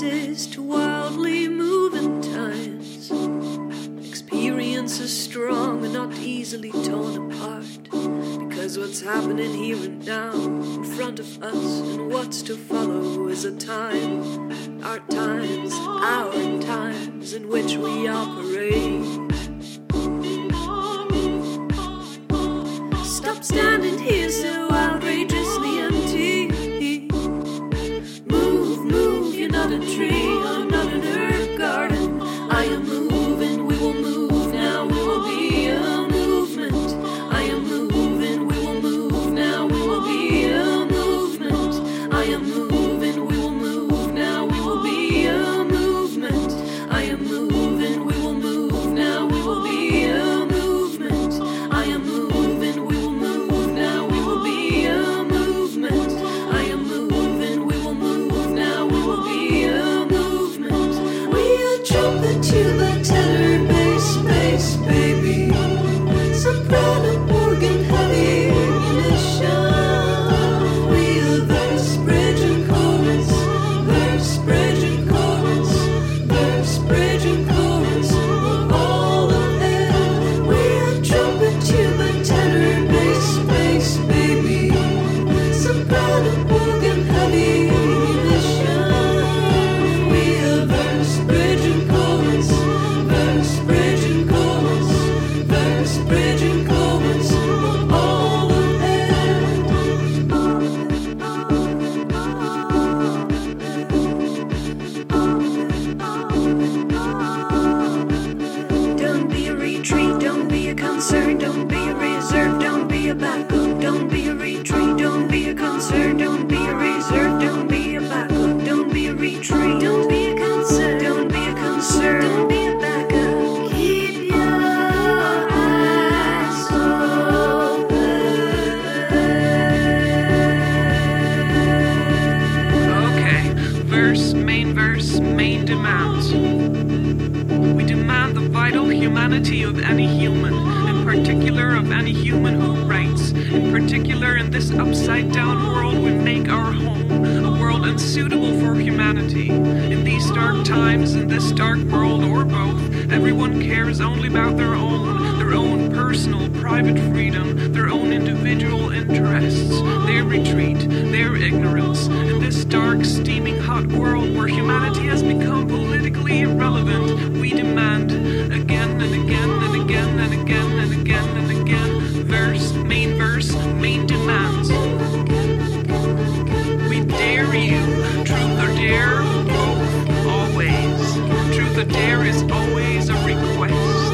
witnesses to wildly moving times. Experiences strong and not easily torn apart. Because what's happening here and now, in front of us, and what's to follow is a time, our times in which we operate. Stop standing here so outrageously empty. Move, you're not a tree, I'm not an herb garden. I am moving, we will move now, we will be a movement. I am moving, we will move now, we will be a movement. I am moving, we will move now, we will be a movement. I am moving, we will move now, we will be a movement. I am moving, we will move now, we will be a movement. I am moving, we will move now, we will be a movement. We are trumpet, tuba, tenor, bass, baby. Soprano, organ, heavy ammunition. We are verse, bridge, and chorus. Verse, bridge, and chorus. Verse, bridge, and chorus. All of it. We are trumpet, tuba, tenor, bass, baby. Soprano, organ, heavy ammunition. We are verse, bridge, and chorus. Verse, bridge, and chorus. Verse, bridge, and chorus. All of it. Don't be a retreat, don't be a concern, don't be a reserve, don't be a backup, don't be a retreat, don't be a concern, don't be a reserve, don't be a backup, don't be a retreat, don't be a concern, don't be a concern, don't be a backup. Keep your eyes open. Okay, verse, main demands. We demand the vital humanity of any human, in particular of any human who writes. In particular, in this upside-down world we make our home, a world unsuitable for humanity. In these dark times, in this dark world, or both, everyone cares only about their own personal, private freedom, their own individual interests, their retreat, their ignorance. In this dark, steaming hot world where humanity has become politically irrelevant, we demand again and again and again and again and again and again verse, main demands. We dare you, truth or dare, both, always. Truth or dare is always a request,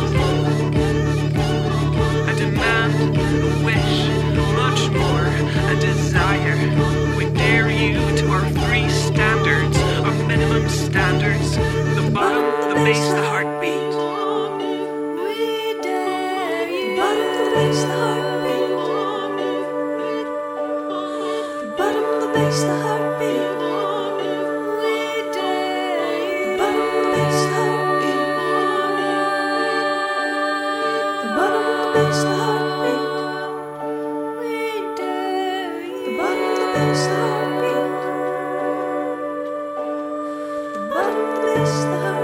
a demand, a wish, much more, a desire. We dare you to our three standards, our minimum standards, the bottom, the base, the heartbeat. We dare you. The bottom, the base, the heartbeat. The bottom, the base, the heartbeat. We dare you. The bottom, the base, the heartbeat. The bottom, the base, the heartbeat. We dare you. The bottom, the base, the heartbeat. The bottom, the base, the heartbeat.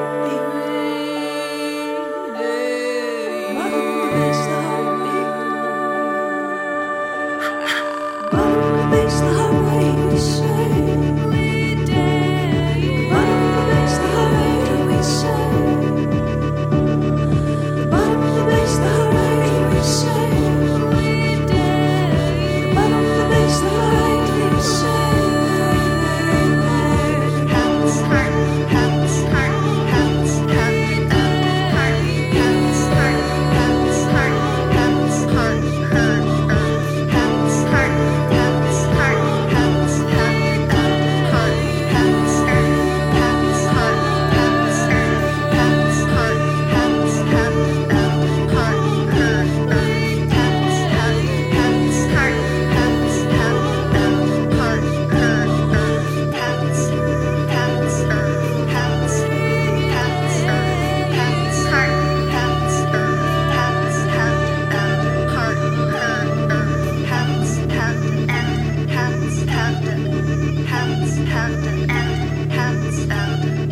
Hands,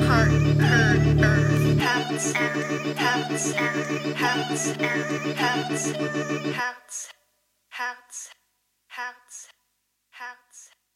Houts.